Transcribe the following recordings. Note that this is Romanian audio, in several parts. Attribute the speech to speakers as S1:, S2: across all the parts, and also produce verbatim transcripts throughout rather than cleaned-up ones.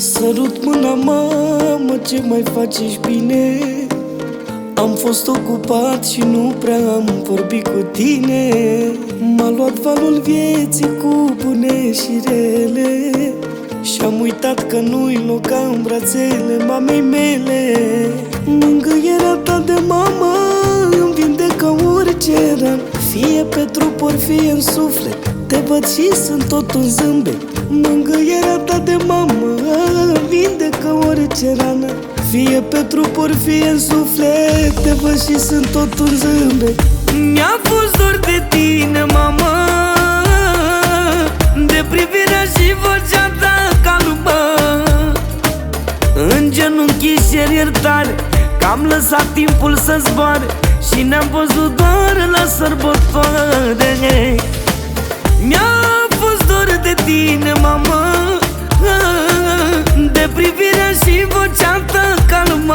S1: Sărut mâna, mamă, ce mai faci, ești bine? Am fost ocupat și nu prea am vorbit cu tine. M-a luat valul vieții cu bune și rele și-am uitat că nu-i loc în brațele mamei mele. Mângâierea ta de mamă îmi vindecă orice ran, fie pe trup ori fie în suflet. Te văd și sunt tot un zâmbet. Mângâierea ta de mamă îmi vindecă orice rană, fie pe trup ori fie în suflet. Te văd și sunt tot un zâmbet. Mi-a fost dor de tine, mamă, de privirea și vocea ta calmă. În genunchi cer iertare, că am lăsat timpul să zboare și ne-am văzut doar la sărbătoare. Mi-a fost dor de tine, mamă, de privirea și vocea ta calmă.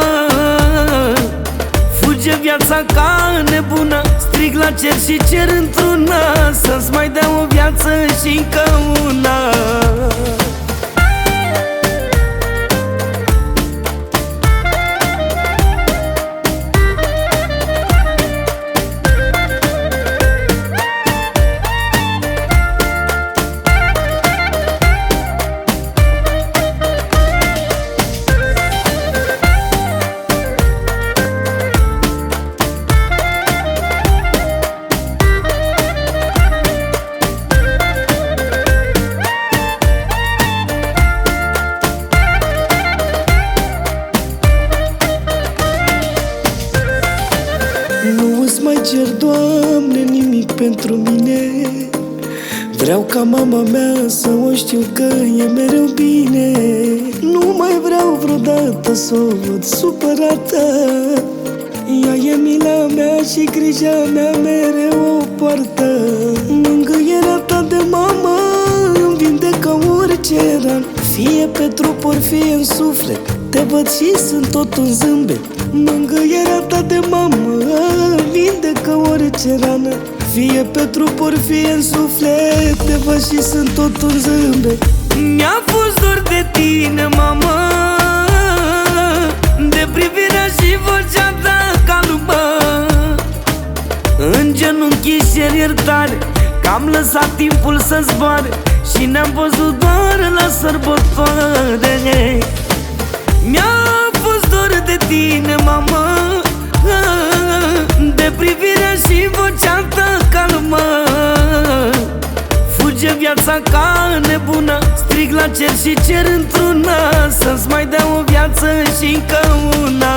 S1: Fuge viața ca nebună, strig la cer și cer într-una să-ți mai dea o viață și încă una. Nu îți mai cer, Doamne, nimic pentru mine. Vreau ca mama mea să o știu că e mereu bine. Nu mai vreau vreodată să o văd supărată. Ea e mila mea și grija mea mereu o poartă. Mângâierea ta de mamă îmi vindecă orice ran, fie pe trup ori fie în suflet. Te văd și sunt tot un zâmbet. Mângâierea ta de mamă vindecă orice rană, fie pe trup ori fie în suflet. Te văd și sunt tot un zâmbet. Mi-a fost dor de tine, mamă, de privirea și vocea ta calmă. În genunchi cer iertare, că am lăsat timpul să zboare și ne-am văzut doar la sărbătoare. Mi-a fost dor de tine, mamă, de privirea și vocea ta calmă. Fuge viața ca nebună, strig la cer și cer într-una să-ți mai dea o viață și încă una.